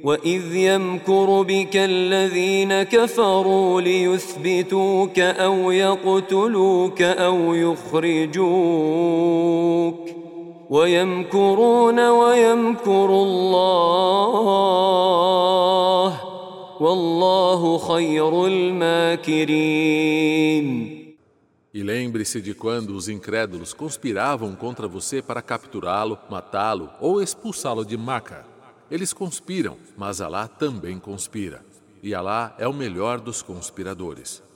وإذ يمكر بك الذين كفروا ليثبتوك أو يقتلوك أو يخرجوك ويمكرون ويمكر الله والله خير الماكرين. E lembre-se de quando os incrédulos conspiravam contra você para capturá-lo, matá-lo ou expulsá-lo de Maca. Eles conspiram, mas Alá também conspira. E Alá é o melhor dos conspiradores.